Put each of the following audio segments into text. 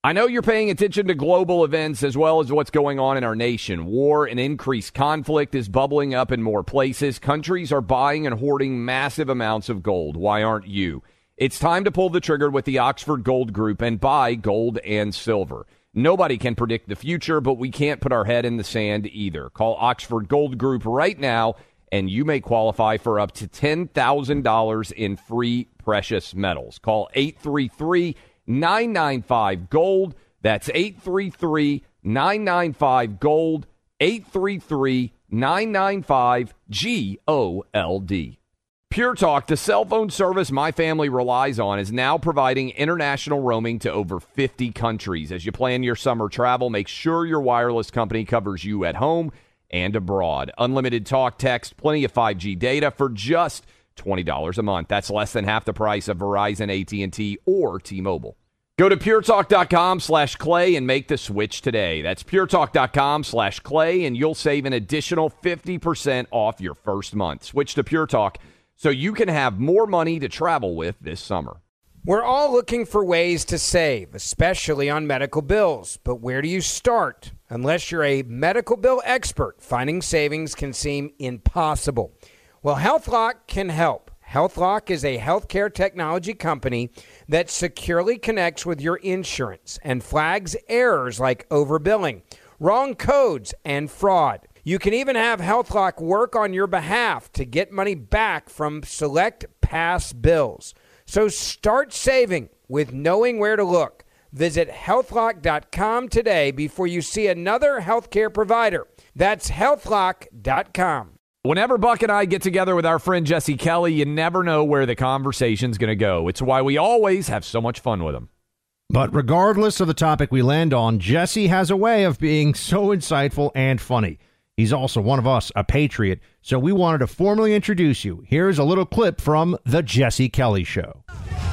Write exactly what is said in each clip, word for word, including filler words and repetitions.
I know you're paying attention to global events as well as what's going on in our nation. War and increased conflict is bubbling up in more places. Countries are buying and hoarding massive amounts of gold. Why aren't you? It's time to pull the trigger with the Oxford Gold Group and buy gold and silver. Nobody can predict the future, but we can't put our head in the sand either. Call Oxford Gold Group right now, and you may qualify for up to ten thousand dollars in free precious metals. Call eight three three, nine nine five, gold. That's eight three three, nine nine five, gold, eight three three, nine nine five, G O L D. Pure Talk, the cell phone service my family relies on, is now providing international roaming to over fifty countries. As you plan your summer travel, make sure your wireless company covers you at home and abroad. Unlimited talk, text, plenty of five G data for just twenty dollars a month. That's less than half the price of Verizon, A T and T, or T-Mobile. Go to puretalk.com slash clay and make the switch today. That's puretalk.com slash clay, and you'll save an additional fifty percent off your first month. Switch to Pure Talk so you can have more money to travel with this summer. We're all looking for ways to save, especially on medical bills. But where do you start? Unless you're a medical bill expert, finding savings can seem impossible. Well, HealthLock can help. HealthLock is a healthcare technology company that securely connects with your insurance and flags errors like overbilling, wrong codes, and fraud. You can even have HealthLock work on your behalf to get money back from select past bills. So start saving with knowing where to look. Visit health lock dot com today before you see another healthcare provider. That's health lock dot com. Whenever Buck and I get together with our friend Jesse Kelly, you never know where the conversation's going to go. It's why we always have so much fun with him. But regardless of the topic we land on, Jesse has a way of being so insightful and funny. He's also one of us, a patriot, so we wanted to formally introduce you. Here's a little clip from The Jesse Kelly Show.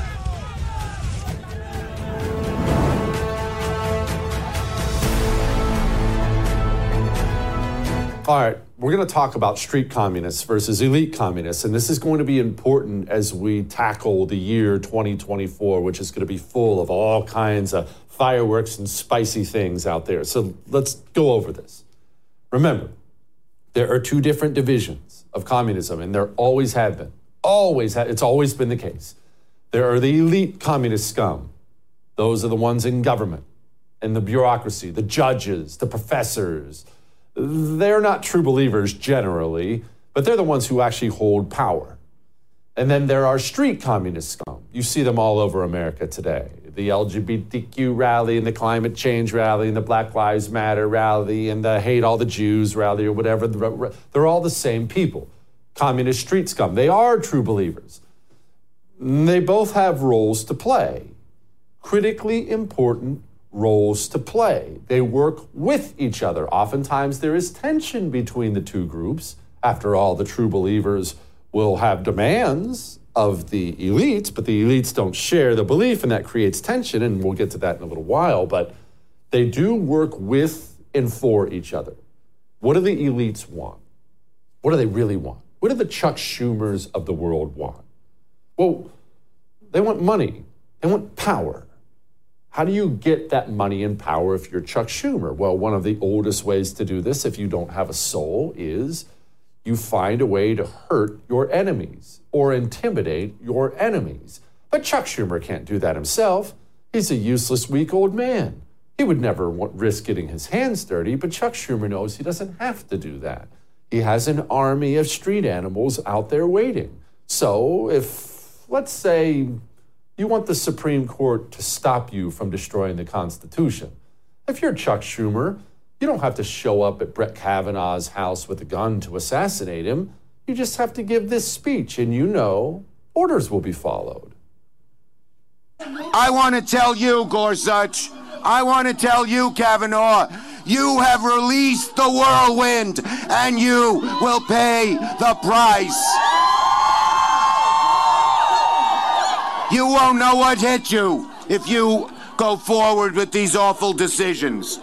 All right, we're going to talk about street communists versus elite communists, and this is going to be important as we tackle the year twenty twenty-four, which is going to be full of all kinds of fireworks and spicy things out there. So let's go over this. Remember, there are two different divisions of communism, and there always have been. Always, ha- it's always been the case. There are the elite communist scum. Those are the ones in government and the bureaucracy, the judges, the professors. They're not true believers generally, but they're the ones who actually hold power. And then there are street communist scum. You see them all over America today. The L G B T Q rally and the climate change rally and the Black Lives Matter rally and the hate all the Jews rally or whatever. They're all the same people. Communist street scum. They are true believers. They both have roles to play. Critically important roles to play. They work with each other. Oftentimes there is tension between the two groups. After all, the true believers will have demands of the elites, but the elites don't share the belief, and that creates tension, and we'll get to that in a little while. But they do work with and for each other. What do the elites want? What do they really want? What do the Chuck Schumers of the world want? Well, they want money. They want power. How do you get that money and power if you're Chuck Schumer? Well, one of the oldest ways to do this, if you don't have a soul, is you find a way to hurt your enemies or intimidate your enemies. But Chuck Schumer can't do that himself. He's a useless, weak old man. He would never want, risk getting his hands dirty, but Chuck Schumer knows he doesn't have to do that. He has an army of street animals out there waiting. So if, let's say, you want the Supreme Court to stop you from destroying the Constitution, if you're Chuck Schumer, you don't have to show up at Brett Kavanaugh's house with a gun to assassinate him. You just have to give this speech, and you know orders will be followed. I want to tell you, Gorsuch, I want to tell you, Kavanaugh, you have released the whirlwind, and you will pay the price. You won't know what hit you if you go forward with these awful decisions.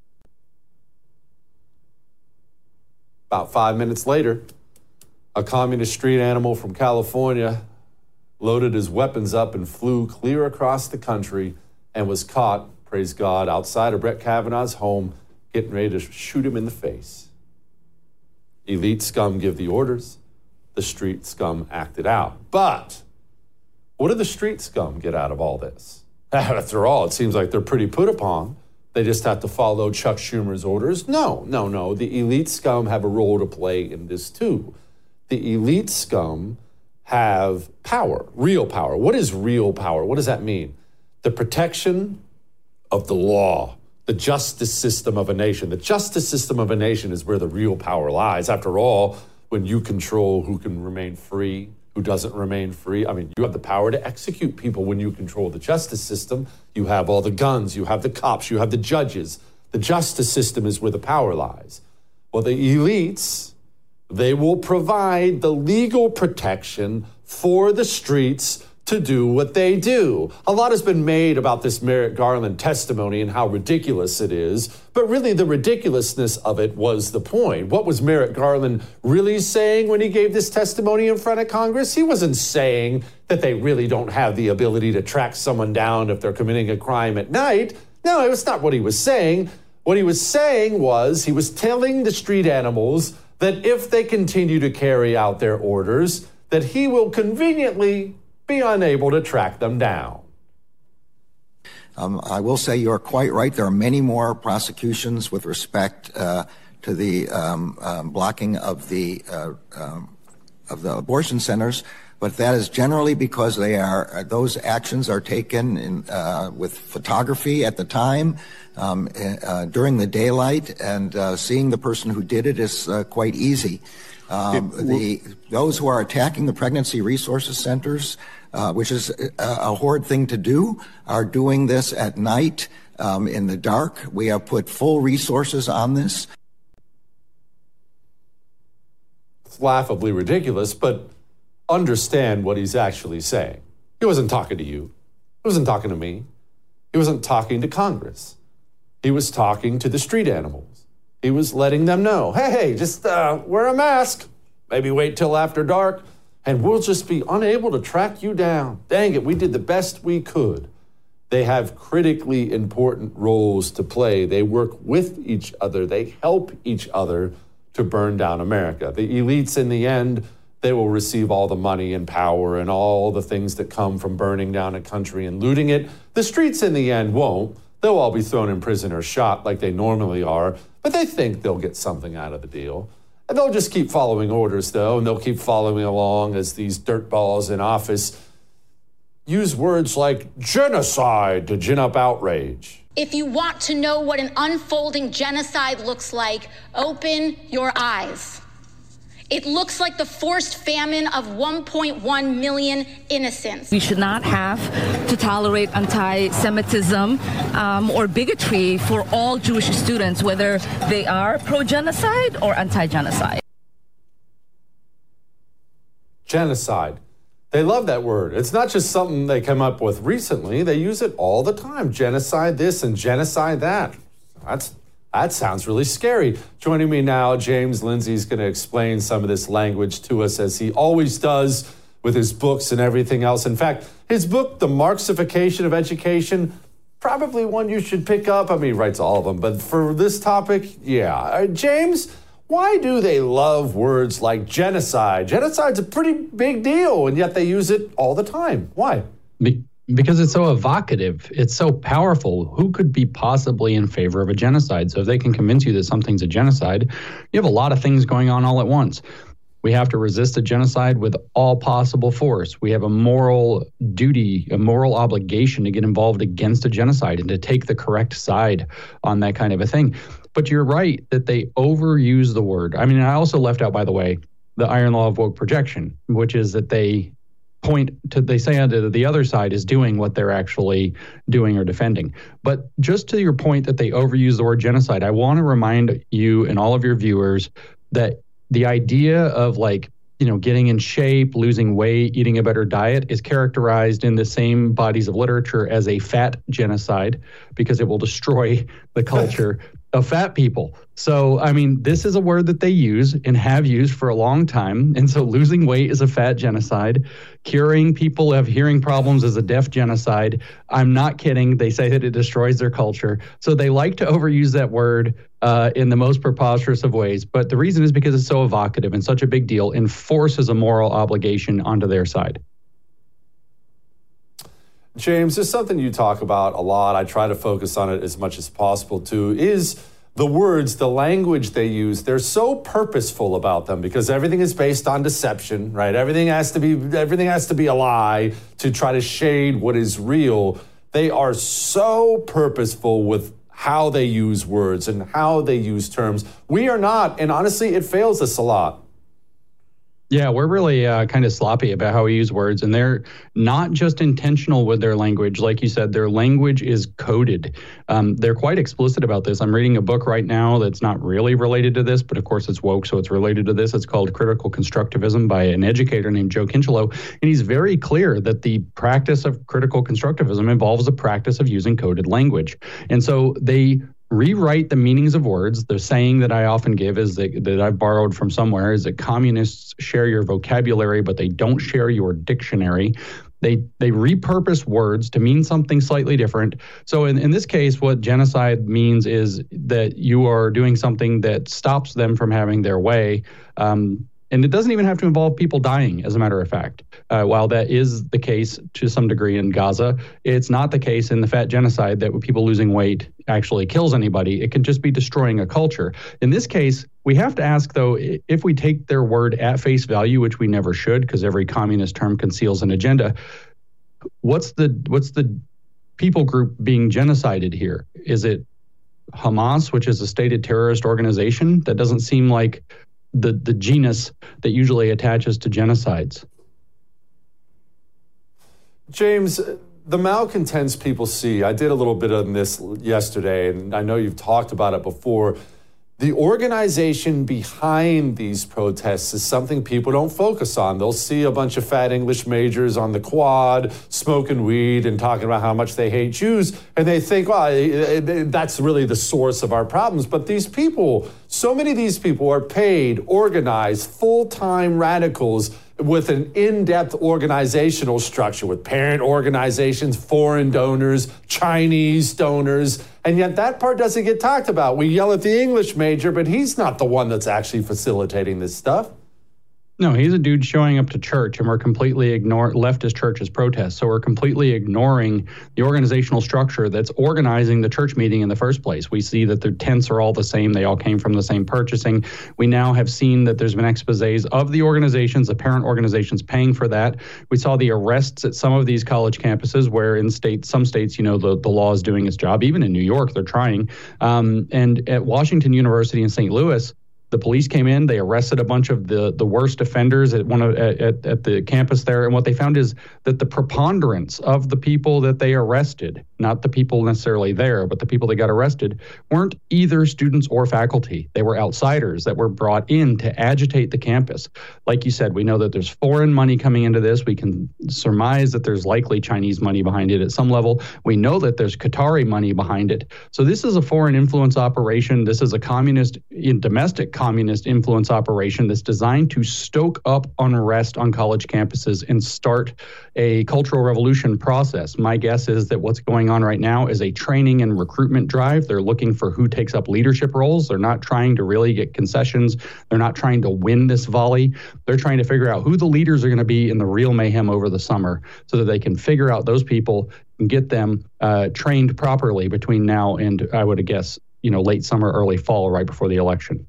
About five minutes later, a communist street animal from California loaded his weapons up and flew clear across the country and was caught praise God, outside of Brett Kavanaugh's home, getting ready to shoot him in the face. Elite scum give the orders. The street scum act it out. But what do the street scum get out of all this? After all, it seems like they're pretty put upon. They just have to follow Chuck Schumer's orders. No, no, no. The elite scum have a role to play in this too. The elite scum have power, real power. What is real power? What does that mean? The protection of the law, the justice system of a nation. The justice system of a nation is where the real power lies. After all, when you control who can remain free, who doesn't remain free, I mean, you have the power to execute people when you control the justice system. You have all the guns, you have the cops, you have the judges. The justice system is where the power lies. Well, the elites, they will provide the legal protection for the streets to do what they do. A lot has been made about this Merrick Garland testimony and how ridiculous it is, but really the ridiculousness of it was the point. What was Merrick Garland really saying when he gave this testimony in front of Congress? He wasn't saying that they really don't have the ability to track someone down if they're committing a crime at night. No, it was not what he was saying. What he was saying was he was telling the street animals that if they continue to carry out their orders, that he will conveniently be unable to track them down. Um, I will say you're quite right. There are many more prosecutions with respect uh, to the um, um, blocking of the uh, um, of the abortion centers, but that is generally because they are those actions are taken in, uh, with photography at the time um, uh, during the daylight, and uh, seeing the person who did it is uh, quite easy. Um, the those who are attacking the pregnancy resources centers, uh, which is a, a horrid thing to do, are doing this at night um, in the dark. We have put full resources on this. It's laughably ridiculous, but understand what he's actually saying. He wasn't talking to you. He wasn't talking to me. He wasn't talking to Congress. He was talking to the street animals. He was letting them know, hey, hey, just uh, wear a mask. Maybe wait till after dark, and we'll just be unable to track you down. Dang it, we did the best we could. They have critically important roles to play. They work with each other. They help each other to burn down America. The elites, in the end, they will receive all the money and power and all the things that come from burning down a country and looting it. The streets, in the end, won't. They'll all be thrown in prison or shot like they normally are, but they think they'll get something out of the deal. And they'll just keep following orders, though, and they'll keep following along as these dirtballs in office use words like genocide to gin up outrage. If you want to know what an unfolding genocide looks like, open your eyes. It looks like the forced famine of one point one million innocents. We should not have to tolerate anti-Semitism um, or bigotry for all Jewish students, whether they are pro-genocide or anti-genocide. Genocide. They love that word. It's not just something they come up with recently. They use it all the time. Genocide this and genocide that. That's That sounds really scary. Joining me now, James Lindsay is going to explain some of this language to us, as he always does with his books and everything else. In fact, his book, The Marxification of Education, probably one you should pick up. I mean, he writes all of them, but for this topic, yeah. Uh, James, why do they love words like genocide? Genocide's a pretty big deal, and yet they use it all the time. Why? Be- Because it's so evocative. It's so powerful. Who could be possibly in favor of a genocide? So if they can convince you that something's a genocide, you have a lot of things going on all at once. We have to resist a genocide with all possible force. We have a moral duty, a moral obligation to get involved against a genocide and to take the correct side on that kind of a thing. But you're right that they overuse the word. I mean, I also left out, by the way, the iron law of woke projection, which is that they point to, they say that the other side is doing what they're actually doing or defending. But just to your point that they overuse the word genocide, I want to remind you and all of your viewers that the idea of, like, you know, getting in shape, losing weight, eating a better diet is characterized in the same bodies of literature as a fat genocide, because it will destroy the culture of fat people. So, I mean, this is a word that they use and have used for a long time. And so losing weight is a fat genocide. Curing people who have hearing problems is a deaf genocide. I'm not kidding. They say that it destroys their culture. So they like to overuse that word uh, in the most preposterous of ways. But the reason is because it's so evocative and such a big deal and forces a moral obligation onto their side. James, there's something you talk about a lot. I try to focus on it as much as possible too, is the words, the language they use. They're so purposeful about them because everything is based on deception, right? Everything has to be everything has to be a lie to try to shade what is real. They are so purposeful with how they use words and how they use terms. We are not, and honestly, it fails us a lot. Yeah, we're really uh, kind of sloppy about how we use words, and they're not just intentional with their language. Like you said, their language is coded. Um, they're quite explicit about this. I'm reading a book right now that's not really related to this, but of course it's woke, so it's related to this. It's called Critical Constructivism by an educator named Joe Kinchelow, and he's very clear that the practice of critical constructivism involves the practice of using coded language. And so they rewrite the meanings of words. The saying that I often give is that, that I've borrowed from somewhere is that communists share your vocabulary, but they don't share your dictionary. They they repurpose words to mean something slightly different. So in, in this case, what genocide means is that you are doing something that stops them from having their way. Um, And it doesn't even have to involve people dying, as a matter of fact. Uh, while that is the case to some degree in Gaza, it's not the case in the fat genocide that with people losing weight actually kills anybody. It can just be destroying a culture. In this case, we have to ask, though, if we take their word at face value, which we never should, because every communist term conceals an agenda, what's the what's the people group being genocided here? Is it Hamas, which is a stated terrorist organization? That doesn't seem like the the genus that usually attaches to genocides. James, the malcontents people see, I did a little bit on this yesterday, and I know you've talked about it before. The organization behind these protests is something people don't focus on. They'll see a bunch of fat English majors on the quad smoking weed and talking about how much they hate Jews, and they think, well, that's really the source of our problems. But these people, so many of these people are paid, organized, full-time radicals with an in-depth organizational structure with parent organizations, foreign donors, Chinese donors, and yet that part doesn't get talked about. We yell at the English major, but he's not the one that's actually facilitating this stuff. No, he's a dude showing up to church, and we're completely ignore leftist churches protest. So we're completely ignoring the organizational structure that's organizing the church meeting in the first place. We see that their tents are all the same. They all came from the same purchasing. We now have seen that there's been exposés of the organizations, the parent organizations paying for that. We saw the arrests at some of these college campuses where in states, some states, you know, the, the law is doing its job. Even in New York, they're trying. Um, and at Washington University in Saint Louis, the police came in, they arrested a bunch of the, the worst offenders at one of at, at the campus there. And what they found is that the preponderance of the people that they arrested, not the people necessarily there, but the people that got arrested, weren't either students or faculty. They were outsiders that were brought in to agitate the campus. Like you said, we know that there's foreign money coming into this. We can surmise that there's likely Chinese money behind it at some level. We know that there's Qatari money behind it. So this is a foreign influence operation. This is a communist, in domestic communist influence operation that's designed to stoke up unrest on college campuses and start a cultural revolution process. My guess is that what's going on right now is a training and recruitment drive. They're looking for who takes up leadership roles. They're not trying to really get concessions. They're not trying to win this volley. They're trying to figure out who the leaders are going to be in the real mayhem over the summer so that they can figure out those people and get them uh, trained properly between now and, I would guess, you know, late summer, early fall, right before the election.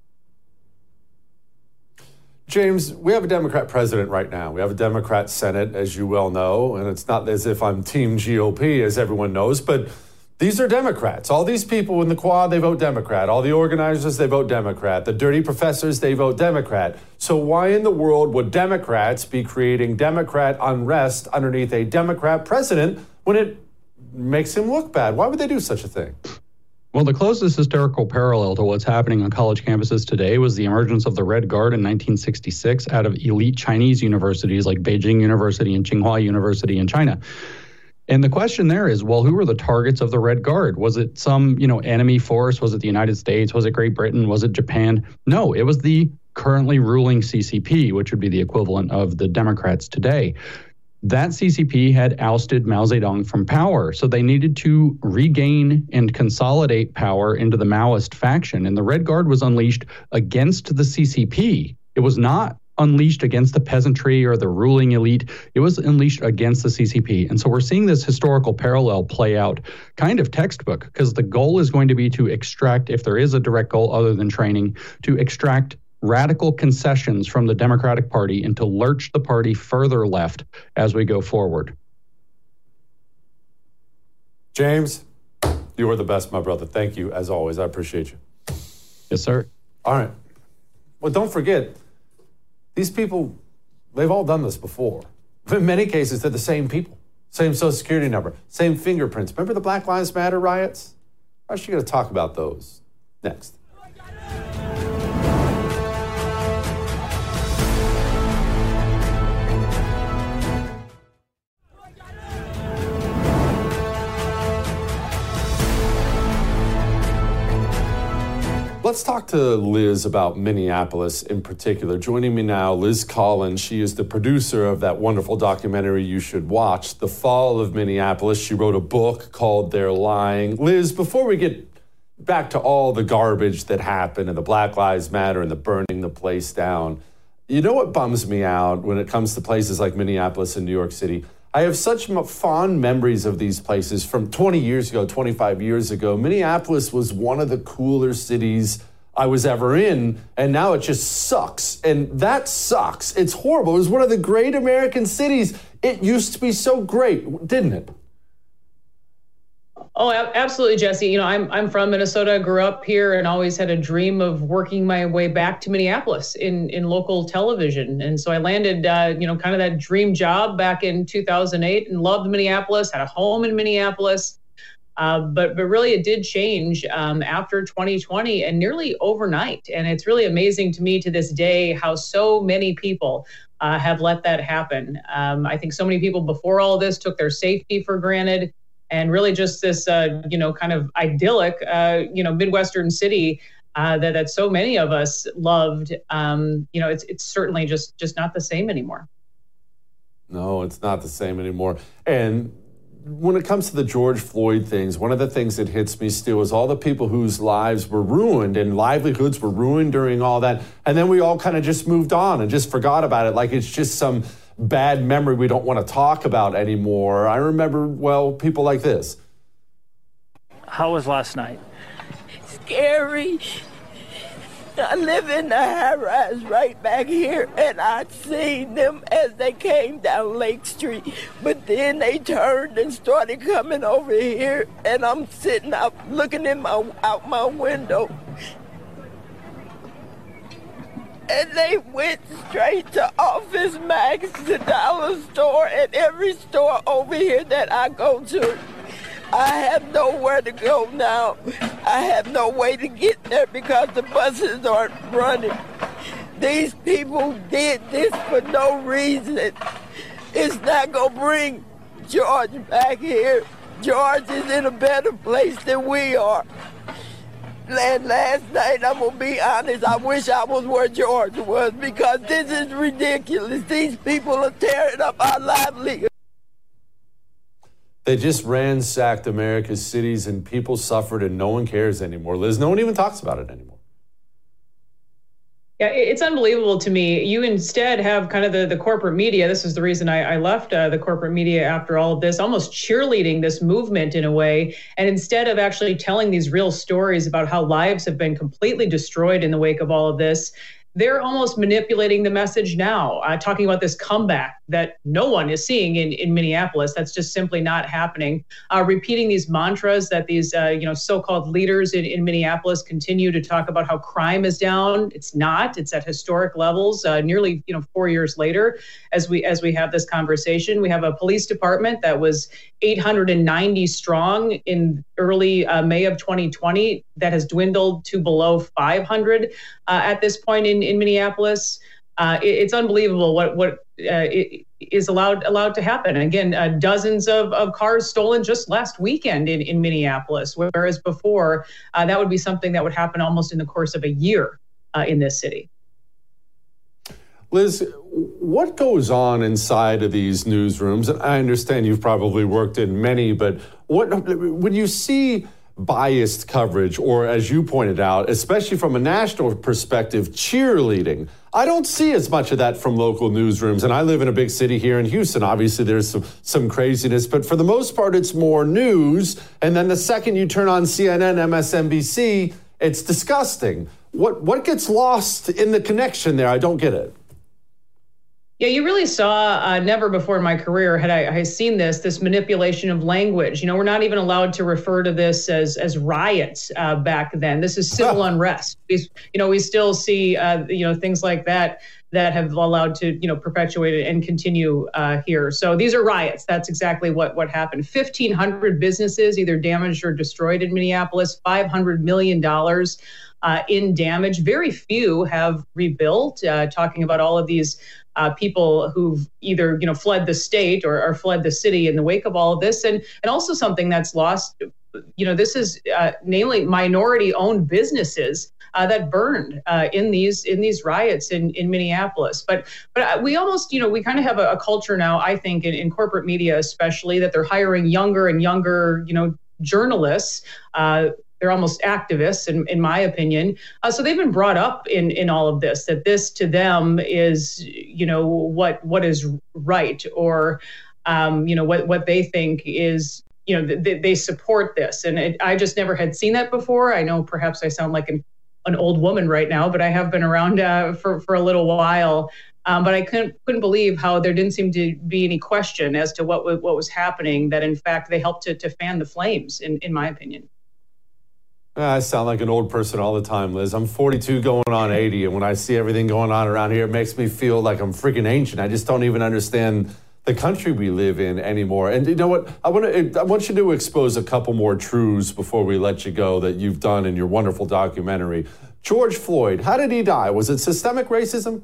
James, we have a Democrat president right now. We have a Democrat Senate, as you well know, and it's not as if I'm Team G O P, as everyone knows, but these are Democrats. All these people in the quad, they vote Democrat. All the organizers, they vote Democrat. The dirty professors, they vote Democrat. So why in the world would Democrats be creating Democrat unrest underneath a Democrat president when it makes him look bad? Why would they do such a thing? Well, the closest historical parallel to what's happening on college campuses today was the emergence of the Red Guard in nineteen sixty-six out of elite Chinese universities like Beijing University and Tsinghua University in China. And the question there is, well, who were the targets of the Red Guard? Was it some, you know, enemy force? Was it the United States? Was it Great Britain? Was it Japan? No, it was the currently ruling C C P, which would be the equivalent of the Democrats today. That C C P had ousted Mao Zedong from power, so they needed to regain and consolidate power into the Maoist faction. And the Red Guard was unleashed against the C C P. It was not unleashed against the peasantry or the ruling elite. It was unleashed against the C C P. And so we're seeing this historical parallel play out kind of textbook, because the goal is going to be to extract, if there is a direct goal other than training, to extract radical concessions from the Democratic Party and to lurch the party further left as we go forward. James, you are the best, my brother. Thank you, as always. I appreciate you. Yes, sir. All right. Well, don't forget, these people, they've all done this before. In many cases, they're the same people. Same Social Security number, same fingerprints. Remember the Black Lives Matter riots? I'm actually going to talk about those next. Let's talk to Liz about Minneapolis in particular. Joining me now, Liz Collins. She is the producer of that wonderful documentary you should watch, The Fall of Minneapolis. She wrote a book called They're Lying. Liz, before we get back to all the garbage that happened and the Black Lives Matter and the burning the place down, you know what bums me out when it comes to places like Minneapolis and New York City? I have such fond memories of these places from twenty years ago, twenty-five years ago. Minneapolis was one of the cooler cities I was ever in, and now it just sucks. And that sucks. It's horrible. It was one of the great American cities. It used to be so great, didn't it? Oh, absolutely, Jesse. You know, I'm I'm from Minnesota, grew up here, and always had a dream of working my way back to Minneapolis in, in local television. And so I landed, uh, you know, kind of that dream job back in two thousand eight and loved Minneapolis, had a home in Minneapolis. Uh, but but really, it did change um, after twenty twenty and nearly overnight. And it's really amazing to me to this day how so many people uh, have let that happen. Um, I think so many people before all this took their safety for granted. And really just this, uh, you know, kind of idyllic, uh, you know, Midwestern city uh, that, that so many of us loved. Um, you know, it's it's certainly just just not the same anymore. No, it's not the same anymore. And when it comes to the George Floyd things, one of the things that hits me still is all the people whose lives were ruined and livelihoods were ruined during all that. And then we all kind of just moved on and just forgot about it like it's just some bad memory we don't want to talk about anymore. I remember, well, people like this. How was last night? Scary. I live in the high rise right back here, and I seen them as they came down Lake Street. But then they turned and started coming over here, and I'm sitting out looking in my out my window. And they went straight to Office Max, the dollar store, and every store over here that I go to. I have nowhere to go now. I have no way to get there because the buses aren't running. These people did this for no reason. It's not going to bring George back here. George is in a better place than we are. And last night, I'm going to be honest, I wish I was where George was because this is ridiculous. These people are tearing up our livelihood. They just ransacked America's cities and people suffered and no one cares anymore. Liz, no one even talks about it anymore. Yeah, it's unbelievable to me. You instead have kind of the, the corporate media. This is the reason I, I left uh, the corporate media after all of this, almost cheerleading this movement in a way. And instead of actually telling these real stories about how lives have been completely destroyed in the wake of all of this, they're almost manipulating the message now, uh, talking about this comeback that no one is seeing in, in Minneapolis. That's just simply not happening. Uh, repeating these mantras that these uh, you know so-called leaders in, in Minneapolis continue to talk about how crime is down. It's not. It's at historic levels. Uh, nearly you know four years later, as we as we have this conversation, we have a police department that was eight hundred ninety strong in early uh, May of twenty twenty that has dwindled to below five hundred uh, at this point in, in Minneapolis. Uh, it, it's unbelievable what what uh, is allowed allowed to happen. And again, uh, dozens of, of cars stolen just last weekend in, in Minneapolis, whereas before uh, that would be something that would happen almost in the course of a year uh, in this city. Liz, what goes on inside of these newsrooms? And I understand you've probably worked in many, but what when you see biased coverage, or as you pointed out, especially from a national perspective, cheerleading, I don't see as much of that from local newsrooms. And I live in a big city here in Houston. Obviously, there's some, some craziness, but for the most part, it's more news. And then the second you turn on C N N, M S N B C, it's disgusting. What what gets lost in the connection there? I don't get it. Yeah, you really saw, uh, never before in my career had I, I seen this, this manipulation of language. You know, we're not even allowed to refer to this as as riots uh, back then. This is civil oh. unrest. We, you know, we still see, uh, you know, things like that that have allowed to, you know, perpetuate and continue uh, here. So these are riots. That's exactly what, what happened. fifteen hundred businesses either damaged or destroyed in Minneapolis, five hundred million dollars uh, in damage. Very few have rebuilt, uh, talking about all of these Uh, people who've either, you know, fled the state or, or fled the city in the wake of all of this. And, and also something that's lost, you know, this is uh, namely minority-owned businesses uh, that burned uh, in these in these riots in, in Minneapolis. But but we almost, you know, we kind of have a, a culture now, I think, in, in corporate media especially, that they're hiring younger and younger, you know, journalists. Uh, They're almost activists, in, in my opinion. Uh, so they've been brought up in, in all of this, that this to them is, you know, what what is right, or, um, you know, what, what they think is, you know, th- they support this. And it, I just never had seen that before. I know perhaps I sound like an, an old woman right now, but I have been around uh, for, for a little while. Um, but I couldn't couldn't believe how there didn't seem to be any question as to what, what was happening, that in fact they helped to, to fan the flames, in, in my opinion. I sound like an old person all the time, Liz. I'm forty-two going on eighty, and when I see everything going on around here, it makes me feel like I'm freaking ancient. I just don't even understand the country we live in anymore. And you know what? I want to I want you to expose a couple more truths before we let you go that you've done in your wonderful documentary. George Floyd, how did he die? Was it systemic racism?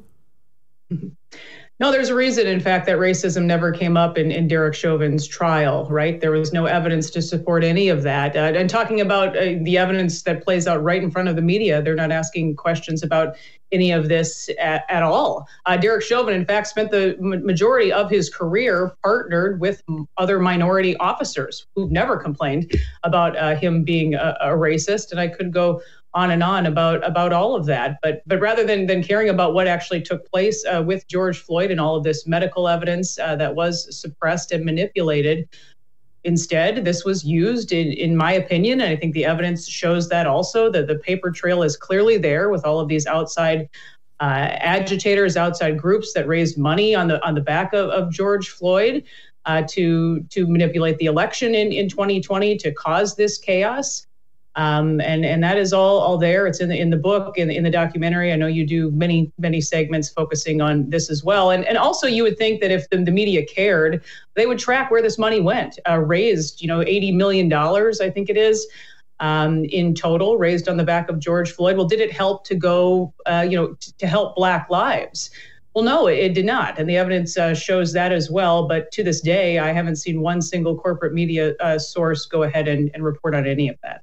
No, there's a reason, in fact, that racism never came up in, in Derek Chauvin's trial, right? There was no evidence to support any of that. Uh, and talking about uh, the evidence that plays out right in front of the media, they're not asking questions about any of this at, at all. Uh, Derek Chauvin, in fact, spent the majority of his career partnered with other minority officers who've never complained about uh, him being a, a racist. And I could go on and on about about all of that. But but rather than than caring about what actually took place uh, with George Floyd and all of this medical evidence uh, that was suppressed and manipulated, instead, this was used, in, in my opinion, and I think the evidence shows that also, that the paper trail is clearly there with all of these outside uh, agitators, outside groups that raised money on the on the back of, of George Floyd uh, to to manipulate the election in, in twenty twenty, to cause this chaos. Um, and, and that is all, all there. It's in the, in the book, in, in the documentary. I know you do many, many segments focusing on this as well. And, and also you would think that if the, the media cared, they would track where this money went, uh, raised, you know, eighty million dollars, I think it is, um, in total, raised on the back of George Floyd. Well, did it help to go, uh, you know, t- to help Black lives? Well, no, it, it did not. And the evidence uh, shows that as well. But to this day, I haven't seen one single corporate media uh, source go ahead and, and report on any of that.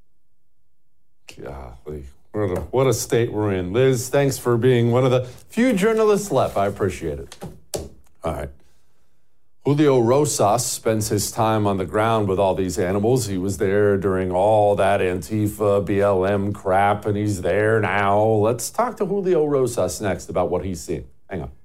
Golly, what a, what a state we're in. Liz, thanks for being one of the few journalists left. I appreciate it. All right. Julio Rosas spends his time on the ground with all these animals. He was there during all that Antifa, B L M crap, and he's there now. Let's talk to Julio Rosas next about what he's seeing. Hang on.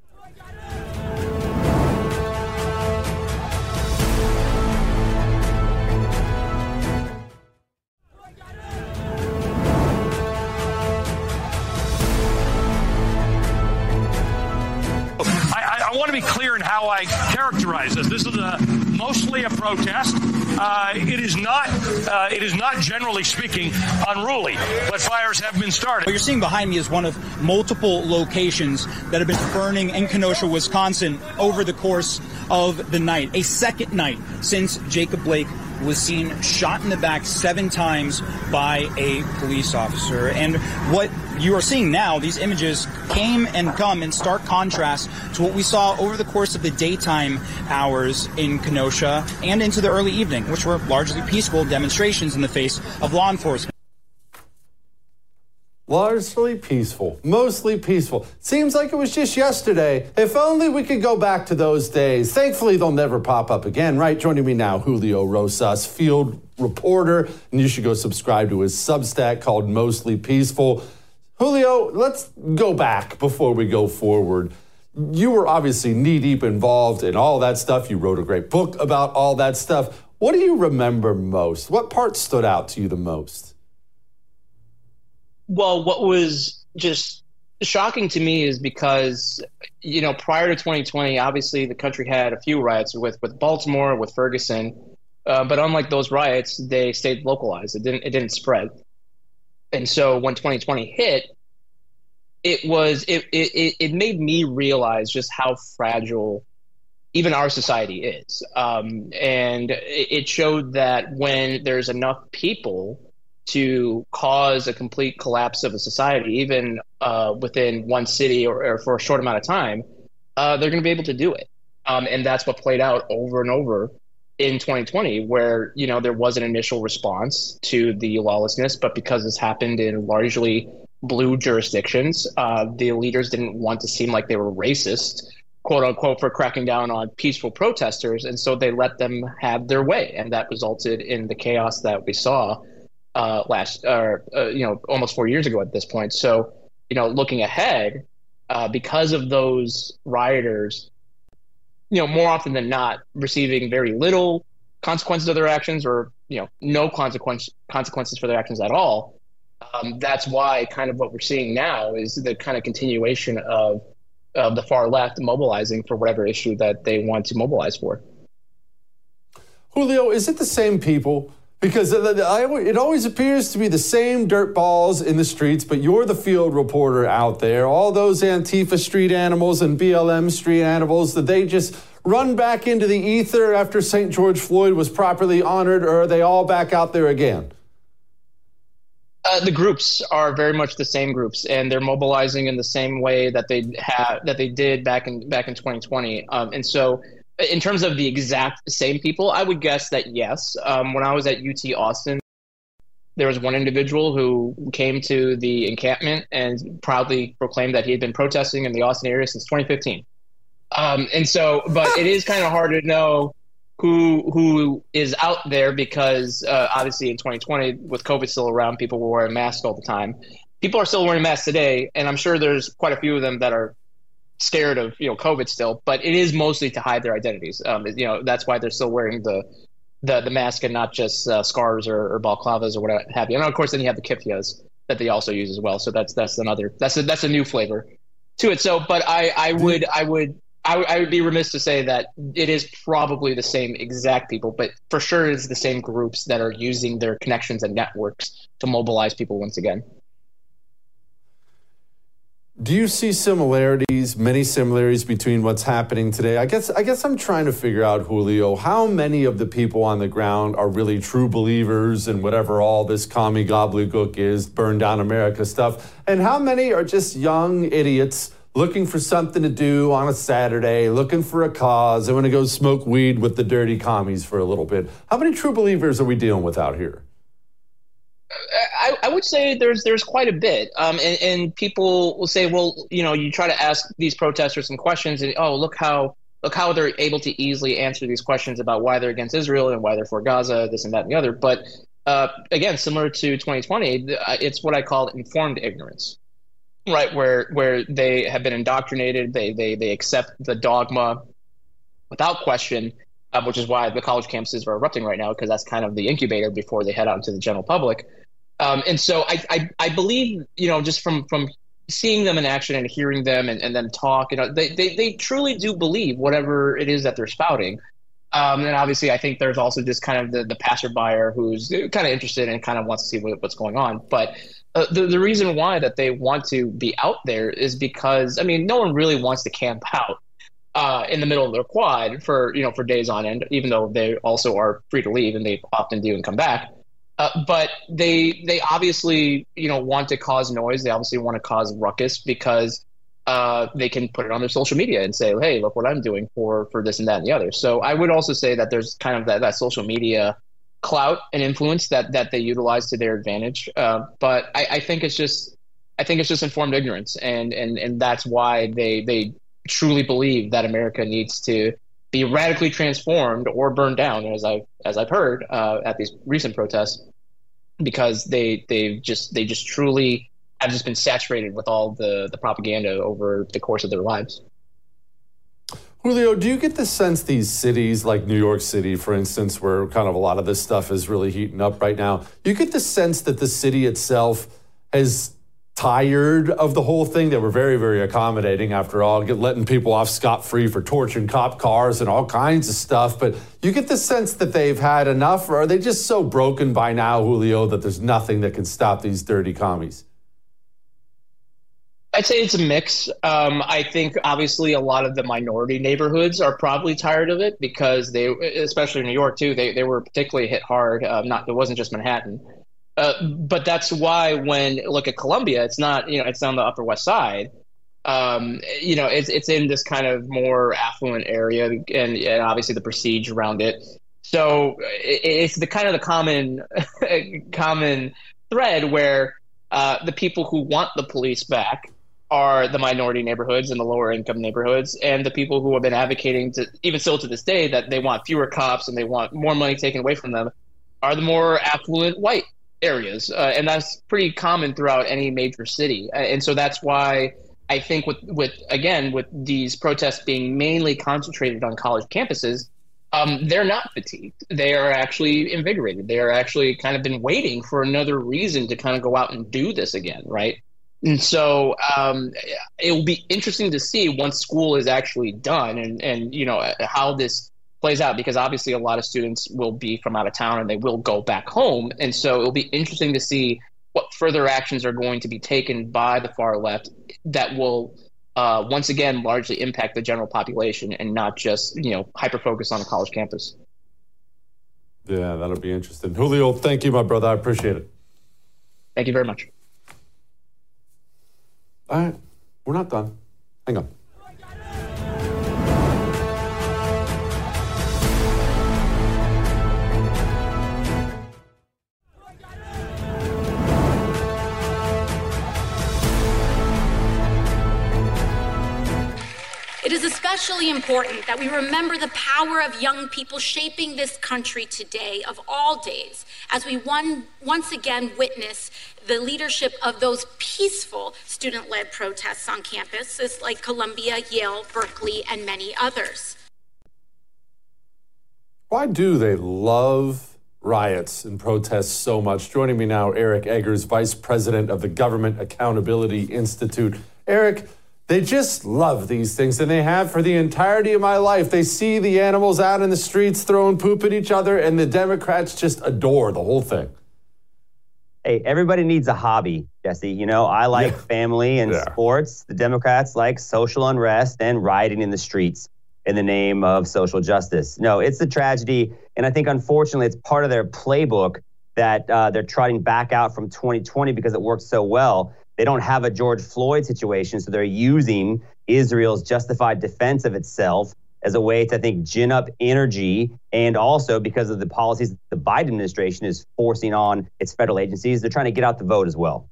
I want to be clear in how I characterize this. This is a, mostly a protest. Uh, it is not, uh, it is not generally speaking unruly, but fires have been started. What you're seeing behind me is one of multiple locations that have been burning in Kenosha, Wisconsin over the course of the night. A second night since Jacob Blake was seen shot in the back seven times by a police officer. And what you are seeing now, these images came and come in stark contrast to what we saw over the course of the daytime hours in Kenosha and into the early evening, which were largely peaceful demonstrations in the face of law enforcement. Largely peaceful, mostly peaceful. Seems like it was just yesterday. If only we could go back to those days. Thankfully, they'll never pop up again, right? Joining me now, Julio Rosas, field reporter, and you should go subscribe to his Substack called Mostly Peaceful. Julio, let's go back before we go forward. You were obviously knee-deep involved in all that stuff. You wrote a great book about all that stuff. What do you remember most? What part stood out to you the most? Well, what was just shocking to me is because, you know, prior to twenty twenty, obviously the country had a few riots with, with Baltimore, with Ferguson. Uh, but unlike those riots, they stayed localized. It didn't it didn't spread. And so when twenty twenty hit, it was it it, it made me realize just how fragile even our society is. Um, and it showed that when there's enough people to cause a complete collapse of a society, even uh, within one city or, or for a short amount of time, uh, they're going to be able to do it. Um, and that's what played out over and over in twenty twenty, where, you know, there was an initial response to the lawlessness, but because this happened in largely blue jurisdictions, uh, the leaders didn't want to seem like they were racist, quote unquote, for cracking down on peaceful protesters. And so they let them have their way. And that resulted in the chaos that we saw uh, last, or, uh, you know, almost four years ago at this point. So, you know, looking ahead, uh, because of those rioters, you know, more often than not, receiving very little consequences of their actions, or, you know, no consequence consequences for their actions at all. Um, that's why kind of what we're seeing now is the kind of continuation of of the far left mobilizing for whatever issue that they want to mobilize for. Julio, is it the same people? Because it always appears to be the same dirt balls in the streets, but you're the field reporter out there. All those Antifa street animals and B L M street animals, did they just run back into the ether after Saint George Floyd was properly honored, or are they all back out there again? Uh, the groups are very much the same groups, and they're mobilizing in the same way that they had that they did back in back in twenty twenty. Um, and so, in terms of the exact same people, I would guess that yes. Um, when I was at U T Austin, there was one individual who came to the encampment and proudly proclaimed that he had been protesting in the Austin area since twenty fifteen. Um, and so, but it is kind of hard to know who who is out there because uh, obviously in twenty twenty, with COVID still around, people were wearing masks all the time. People are still wearing masks today, and I'm sure there's quite a few of them that are scared of, you know, COVID still, but it is mostly to hide their identities. Um, you know, that's why they're still wearing the the, the mask and not just uh, scarves or, or balaclavas or whatever have you. And of course, then you have the kifyas that they also use as well. So that's that's another that's a, that's a new flavor to it. So, but I I would I would. I, I would be remiss to say that it is probably the same exact people, but for sure it's the same groups that are using their connections and networks to mobilize people once again. Do you see similarities, many similarities between what's happening today? I guess I guess I'm trying to figure out, Julio, how many of the people on the ground are really true believers in whatever all this commie gobbledygook is, burn down America stuff, and how many are just young idiots looking for something to do on a Saturday, looking for a cause. They want to go smoke weed with the dirty commies for a little bit. How many true believers are we dealing with out here? I, I would say there's there's quite a bit. Um, and, and people will say, well, you know, you try to ask these protesters some questions and, oh, look how look how they're able to easily answer these questions about why they're against Israel and why they're for Gaza, this and that and the other. But uh, again, similar to twenty twenty, it's what I call informed ignorance. Right, where where they have been indoctrinated, they they they accept the dogma without question, uh, which is why the college campuses are erupting right now, because that's kind of the incubator before they head out into the general public. Um, and so I, I I believe, you know, just from from seeing them in action and hearing them and, and them talk, you know, they, they they truly do believe whatever it is that they're spouting. Um, and obviously, I think there's also just kind of the, the passerby who's kind of interested and kind of wants to see what, what's going on. But uh, the, the reason why that they want to be out there is because, I mean, no one really wants to camp out uh, in the middle of their quad for, you know, for days on end, even though they also are free to leave and they often do and come back. Uh, but they they obviously, you know, want to cause noise. They obviously want to cause ruckus because uh, they can put it on their social media and say, hey, look what I'm doing for for this and that and the other. So I would also say that there's kind of that, that social media clout and influence that that they utilize to their advantage. Uh, but I, I think it's just I think it's just informed ignorance, and and and that's why they they truly believe that America needs to be radically transformed or burned down, as I've as I've heard uh, at these recent protests, because they they just they just truly have just been saturated with all the the propaganda over the course of their lives. Julio, do you get the sense these cities like New York City, for instance, where kind of a lot of this stuff is really heating up right now, you get the sense that the city itself is tired of the whole thing? They were very, very accommodating after all, get, letting people off scot-free for torching cop cars and all kinds of stuff. But you get the sense that they've had enough, or are they just so broken by now, Julio, that there's nothing that can stop these dirty commies? I'd say it's a mix. Um, I think obviously a lot of the minority neighborhoods are probably tired of it because they, especially in New York too, they, they were particularly hit hard. Um, not, it wasn't just Manhattan. Uh, but that's why when look at Columbia, it's not, you know, it's on the Upper West Side. Um, you know, it's it's in this kind of more affluent area, and, and obviously the prestige around it. So it, it's the kind of the common common thread where uh, the people who want the police back are the minority neighborhoods and the lower income neighborhoods, and the people who have been advocating to, even still to this day, that they want fewer cops and they want more money taken away from them, are the more affluent white areas. Uh, and that's pretty common throughout any major city. Uh, and so that's why I think with, with, again, with these protests being mainly concentrated on college campuses, um, they're not fatigued. They are actually invigorated. They are actually kind of been waiting for another reason to kind of go out and do this again, right? And so um, it will be interesting to see once school is actually done and, and, you know, how this plays out, because obviously a lot of students will be from out of town and they will go back home. And so it'll be interesting to see what further actions are going to be taken by the far left that will uh, once again largely impact the general population and not just, you know, hyper-focus on a college campus. Yeah, that'll be interesting. Julio, thank you, my brother. I appreciate it. Thank you very much. All right, we're not done. Hang on. It is especially important that we remember the power of young people shaping this country today, of all days, as we one, once again witness the leadership of those peaceful student-led protests on campuses like Columbia, Yale, Berkeley, and many others. Why do they love riots and protests so much? Joining me now, Eric Eggers, Vice President of the Government Accountability Institute. Eric, they just love these things, and they have for the entirety of my life. They see the animals out in the streets throwing poop at each other, and the Democrats just adore the whole thing. Hey, everybody needs a hobby, Jesse. You know, I like yeah. family and yeah. sports. The Democrats like social unrest and rioting in the streets in the name of social justice. No, it's a tragedy, and I think, unfortunately, it's part of their playbook that uh, they're trotting back out from twenty twenty because it worked so well. They don't have a George Floyd situation, so they're using Israel's justified defense of itself as a way to, I think, gin up energy, and also because of the policies the Biden administration is forcing on its federal agencies, they're trying to get out the vote as well.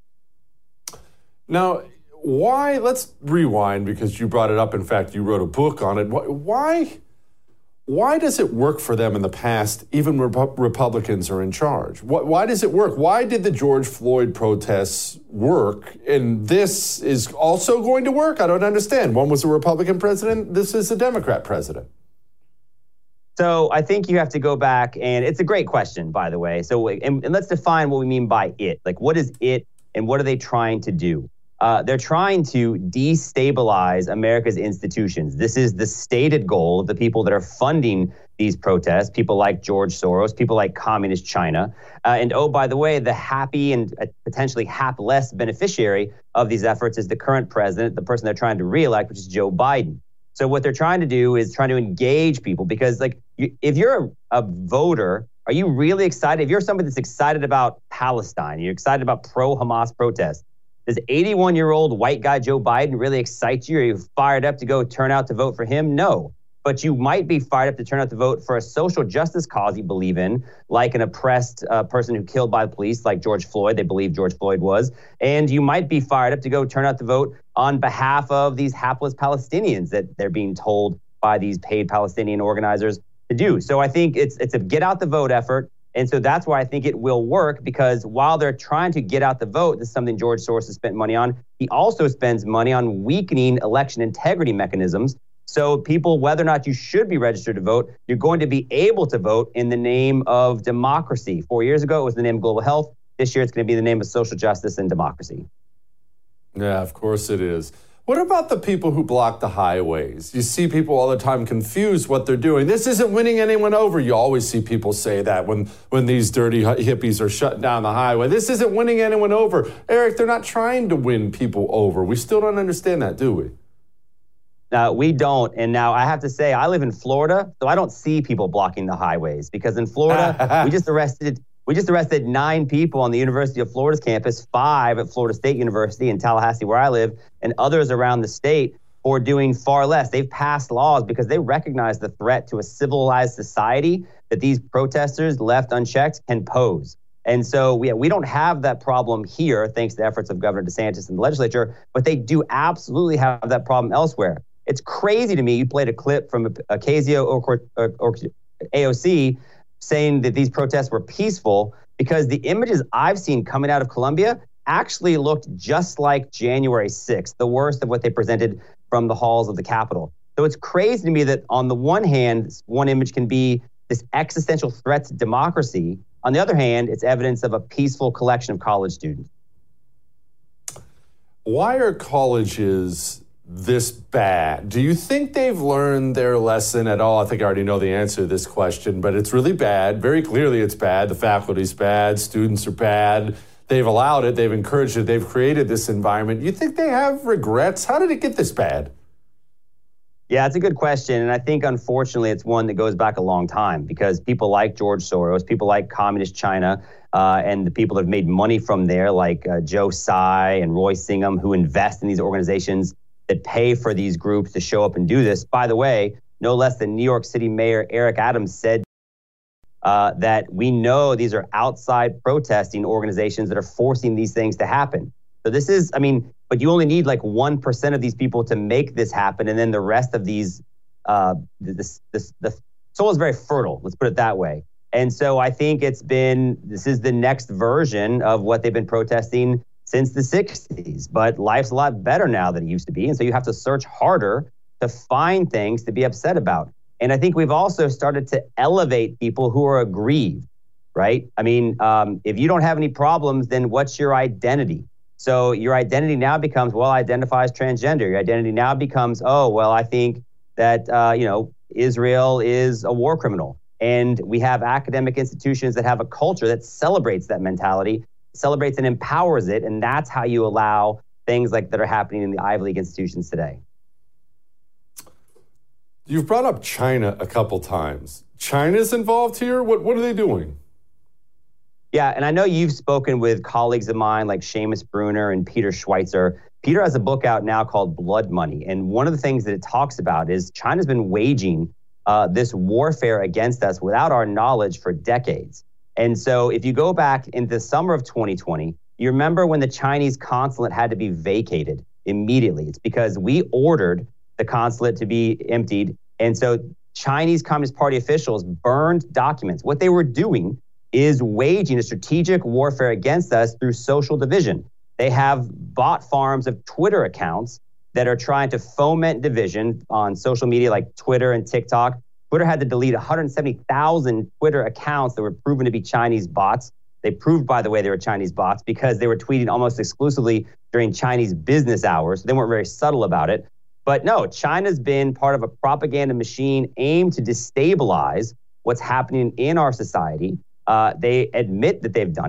Now, why, let's rewind, because you brought it up. In fact, you wrote a book on it. Why, why does it work for them in the past, even when Republicans are in charge? Why does it work? Why did the George Floyd protests work, and this is also going to work? I don't understand. One was a Republican president. This is a Democrat president. So I think you have to go back, and it's a great question, by the way. So and, and let's define what we mean by it. Like, what is it, and what are they trying to do? Uh, they're trying to destabilize America's institutions. This is the stated goal of the people that are funding these protests, people like George Soros, people like Communist China. Uh, and oh, by the way, the happy and uh, potentially hapless beneficiary of these efforts is the current president, the person they're trying to reelect, which is Joe Biden. So what they're trying to do is trying to engage people because, like, you, if you're a, a voter, are you really excited? If you're somebody that's excited about Palestine, you're excited about pro-Hamas protests, does eighty-one-year-old white guy Joe Biden really excite you? Are you fired up to go turn out to vote for him? No. But you might be fired up to turn out to vote for a social justice cause you believe in, like an oppressed uh, person who killed by the police, like George Floyd, they believe George Floyd was. And you might be fired up to go turn out to vote on behalf of these hapless Palestinians that they're being told by these paid Palestinian organizers to do. So I think it's it's a get out the vote effort. And so that's why I think it will work, because while they're trying to get out the vote, this is something George Soros has spent money on. He also spends money on weakening election integrity mechanisms. So people, whether or not you should be registered to vote, you're going to be able to vote in the name of democracy. Four years ago, it was the name of global health. This year, it's going to be the name of social justice and democracy. Yeah, of course it is. What about the people who block the highways? You see people all the time confused what they're doing. This isn't winning anyone over. You always see people say that when, when these dirty hippies are shutting down the highway. This isn't winning anyone over. Eric, they're not trying to win people over. We still don't understand that, do we? No, we don't. And now I have to say, I live in Florida, so I don't see people blocking the highways, because in Florida, we just arrested we just arrested nine people on the University of Florida's campus, five at Florida State University in Tallahassee, where I live, and others around the state for doing far less. They've passed laws because they recognize the threat to a civilized society that these protesters left unchecked can pose. And so we, we don't have that problem here, thanks to the efforts of Governor DeSantis and the legislature, but they do absolutely have that problem elsewhere. It's crazy to me. You played a clip from Ocasio or, or, or A O C saying that these protests were peaceful, because the images I've seen coming out of Colombia actually looked just like January sixth, the worst of what they presented from the halls of the Capitol. So it's crazy to me that on the one hand, one image can be this existential threat to democracy. On the other hand, it's evidence of a peaceful collection of college students. Why are colleges this bad? Do you think they've learned their lesson at all? I think I already know the answer to this question, but it's really bad. Very clearly it's bad. The faculty's bad. Students are bad. They've allowed it. They've encouraged it. They've created this environment. You think they have regrets? How did it get this bad? Yeah, it's a good question. And I think, unfortunately, it's one that goes back a long time, because people like George Soros, people like Communist China, uh, and the people that have made money from there, like uh, Joe Tsai and Roy Singham, who invest in these organizations that pay for these groups to show up and do this. By the way, no less than New York City Mayor Eric Adams said uh, that we know these are outside protesting organizations that are forcing these things to happen. So this is, I mean, but you only need like one percent of these people to make this happen. And then the rest of these, uh, this, this, the soil is very fertile, let's put it that way. And so I think it's been, this is the next version of what they've been protesting since the sixties, but life's a lot better now than it used to be. And so you have to search harder to find things to be upset about. And I think we've also started to elevate people who are aggrieved, right? I mean, um, if you don't have any problems, then what's your identity? So your identity now becomes, well, I identify as transgender. Your identity now becomes, oh, well, I think that, uh, you know, Israel is a war criminal. And we have academic institutions that have a culture that celebrates that mentality, celebrates and empowers it. And that's how you allow things like that are happening in the Ivy League institutions today. You've brought up China a couple times. China's involved here? What what are they doing? Yeah, and I know you've spoken with colleagues of mine like Seamus Bruner and Peter Schweitzer. Peter has a book out now called Blood Money. And one of the things that it talks about is China's been waging uh, this warfare against us without our knowledge for decades. And so if you go back into the summer of twenty twenty, you remember when the Chinese consulate had to be vacated immediately. It's because we ordered the consulate to be emptied. And so Chinese Communist Party officials burned documents. What they were doing is waging a strategic warfare against us through social division. They have bot farms of Twitter accounts that are trying to foment division on social media like Twitter and TikTok. Twitter had to delete one hundred seventy thousand Twitter accounts that were proven to be Chinese bots. They proved, by the way, they were Chinese bots because they were tweeting almost exclusively during Chinese business hours. They weren't very subtle about it. But no, China's been part of a propaganda machine aimed to destabilize what's happening in our society. Uh, they admit that they've done it.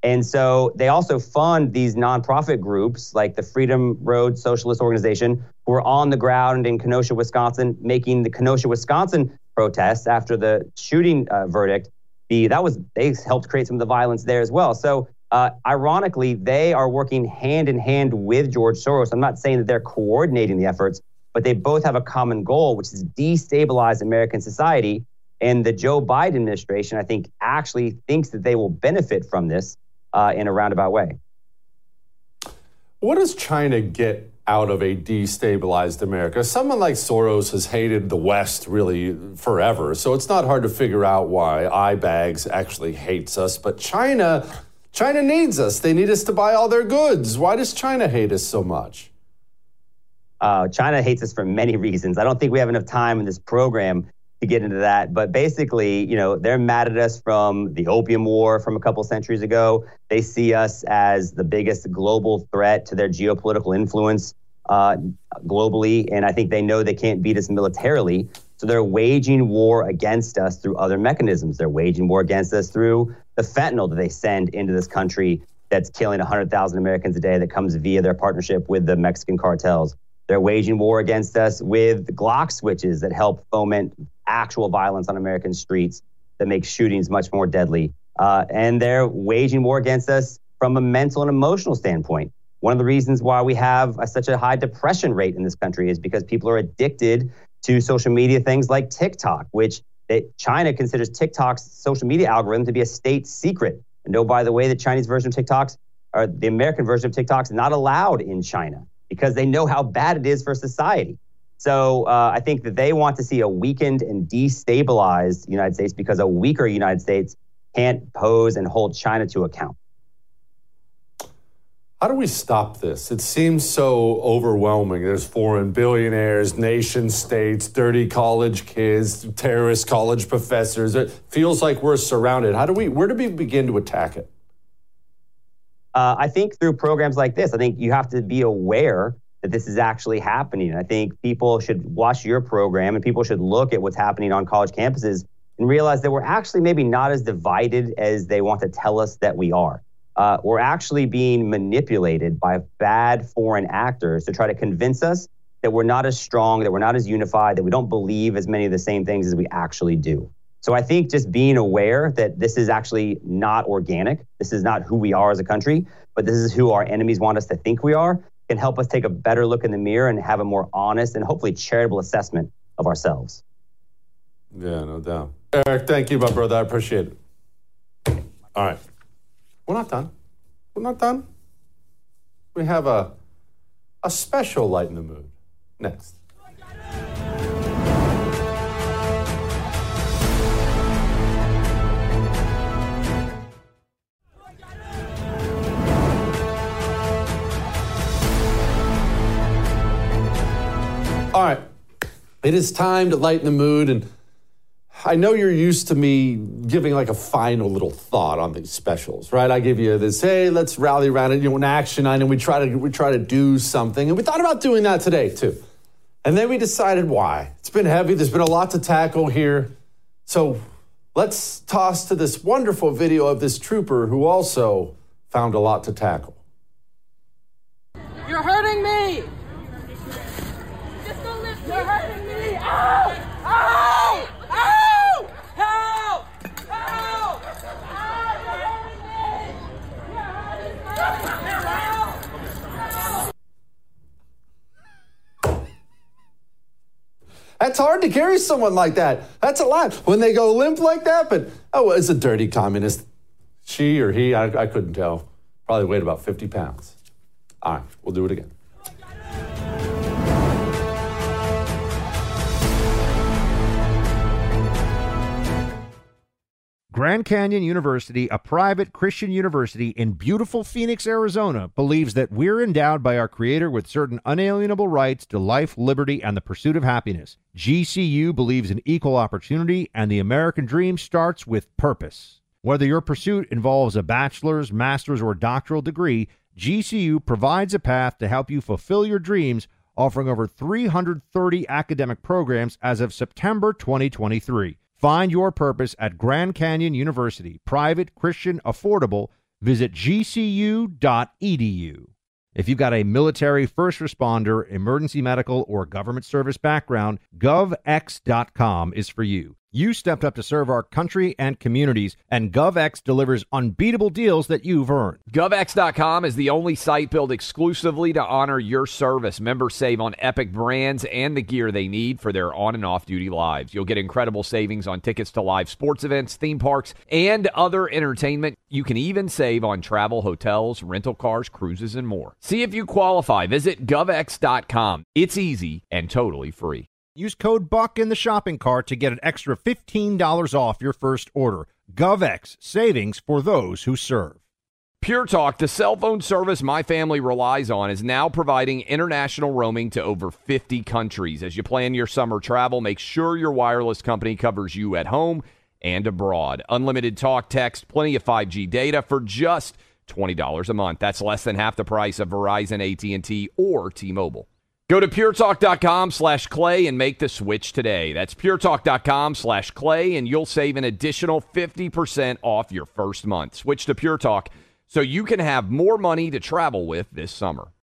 And so they also fund these nonprofit groups like the Freedom Road Socialist Organization, who are on the ground in Kenosha, Wisconsin, making the Kenosha, Wisconsin protests after the shooting uh, verdict. The, that was, they helped create some of the violence there as well. So uh, ironically, they are working hand in hand with George Soros. I'm not saying that they're coordinating the efforts, but they both have a common goal, which is destabilize American society. And the Joe Biden administration, I think, actually thinks that they will benefit from this uh, in a roundabout way. What does China get out of a destabilized America? Someone like Soros has hated the West really forever, so it's not hard to figure out why iBags actually hates us. But China, China needs us. They need us to buy all their goods. Why does China hate us so much? Uh, China hates us for many reasons. I don't think we have enough time in this program to get into that. But basically, you know, they're mad at us from the Opium War from a couple centuries ago. They see us as the biggest global threat to their geopolitical influence uh, globally. And I think they know they can't beat us militarily. So they're waging war against us through other mechanisms. They're waging war against us through the fentanyl that they send into this country that's killing one hundred thousand Americans a day, that comes via their partnership with the Mexican cartels. They're waging war against us with Glock switches that help foment actual violence on American streets, that makes shootings much more deadly. Uh, and they're waging war against us from a mental and emotional standpoint. One of the reasons why we have a, such a high depression rate in this country is because people are addicted to social media things like TikTok, which it, China considers TikTok's social media algorithm to be a state secret. And oh, by the way, the Chinese version of TikTok's, or the American version of TikTok's, not allowed in China because they know how bad it is for society. So uh, I think that they want to see a weakened and destabilized United States, because a weaker United States can't pose and hold China to account. How do we stop this? It seems so overwhelming. There's foreign billionaires, nation states, dirty college kids, terrorist college professors. It feels like we're surrounded. How do we, where do we begin to attack it? Uh, I think through programs like this. I think you have to be aware that this is actually happening. I think people should watch your program, and people should look at what's happening on college campuses and realize that we're actually maybe not as divided as they want to tell us that we are. Uh, we're actually being manipulated by bad foreign actors to try to convince us that we're not as strong, that we're not as unified, that we don't believe as many of the same things as we actually do. So I think just being aware that this is actually not organic, this is not who we are as a country, but this is who our enemies want us to think we are, can help us take a better look in the mirror and have a more honest and hopefully charitable assessment of ourselves. Yeah, no doubt. Eric, thank you, my brother. I appreciate it. All right. We're not done. We're not done. We have a, a special Light in the Mood next. All right, it is time to lighten the mood, and I know you're used to me giving like a final little thought on these specials, right? I give you this, hey, let's rally around it, you know, an action item. We try to we try to do something, and we thought about doing that today too, and then we decided why. It's been heavy. There's been a lot to tackle here, so let's toss to this wonderful video of this trooper who also found a lot to tackle. You're hurting me. You're hurting me! Ow! Ow! Ow! Help! Help! Ow! You're hurting me! You're hurting me! Help! That's hard to carry someone like that. That's a lot. When they go limp like that, but, oh, it's a dirty communist. She or he, I, I couldn't tell. Probably weighed about fifty pounds. All right, we'll do it again. Grand Canyon University, a private Christian university in beautiful Phoenix, Arizona, believes that we're endowed by our Creator with certain unalienable rights to life, liberty, and the pursuit of happiness. G C U believes in equal opportunity, and the American dream starts with purpose. Whether your pursuit involves a bachelor's, master's, or doctoral degree, G C U provides a path to help you fulfill your dreams, offering over three hundred thirty academic programs as of September twenty twenty-three. Find your purpose at Grand Canyon University, private, Christian, affordable. Visit G C U dot E D U. If you've got a military, first responder, emergency medical, or government service background, gov x dot com is for you. You stepped up to serve our country and communities, and GovX delivers unbeatable deals that you've earned. gov x dot com is the only site built exclusively to honor your service. Members save on epic brands and the gear they need for their on- and off-duty lives. You'll get incredible savings on tickets to live sports events, theme parks, and other entertainment. You can even save on travel, hotels, rental cars, cruises, and more. See if you qualify. Visit gov x dot com. It's easy and totally free. Use code BUCK in the shopping cart to get an extra fifteen dollars off your first order. GovX, savings for those who serve. Pure Talk, the cell phone service my family relies on, is now providing international roaming to over fifty countries. As you plan your summer travel, make sure your wireless company covers you at home and abroad. Unlimited talk, text, plenty of five G data for just twenty dollars a month. That's less than half the price of Verizon, A T and T, or T-Mobile. Go to puretalk.com slash clay and make the switch today. That's puretalk.com slash clay, and you'll save an additional fifty percent off your first month. Switch to Pure Talk so you can have more money to travel with this summer.